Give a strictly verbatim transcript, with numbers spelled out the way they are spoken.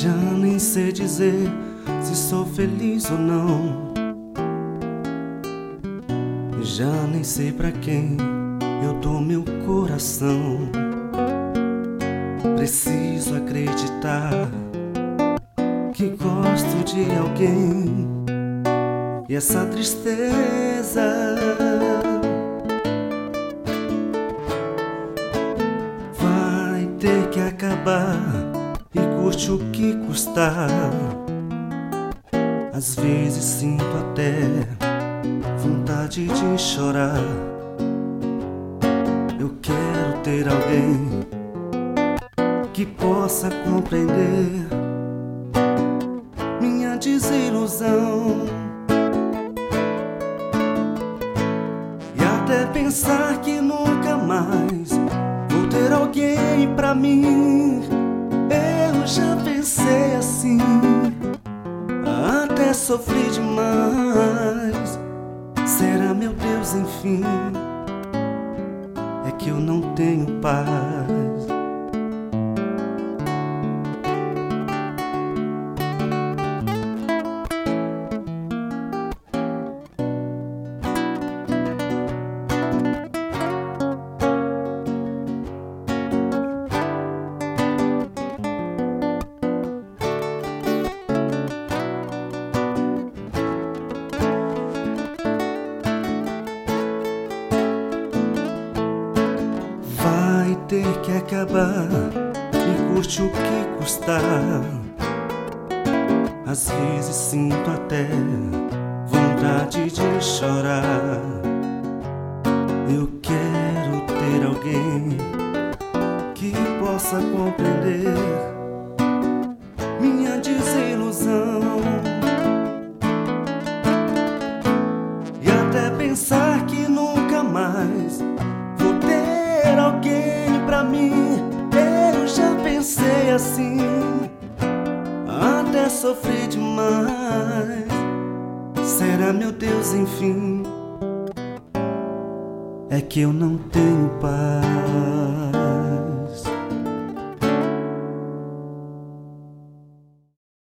Já nem sei dizer se sou feliz ou não. Já nem sei pra quem eu dou meu coração. Preciso acreditar que gosto de alguém, e essa tristeza vai ter que acabar, e custe o que custar. Às vezes sinto até vontade de chorar. Eu quero ter alguém que possa compreender minha desilusão, e até pensar que nunca mais vou ter alguém pra mim. Eu já pensei assim, até sofri demais. Será, meu Deus, enfim, é que eu não tenho paz. Vai ter que acabar, e custe o que custar. Às vezes sinto até vontade de chorar. Eu quero ter alguém que possa compreender minha desilusão, e até pensar que nunca mais vou ter alguém pra mim. Eu já pensei assim, até sofri demais. Será, meu Deus, enfim, é que eu não tenho paz.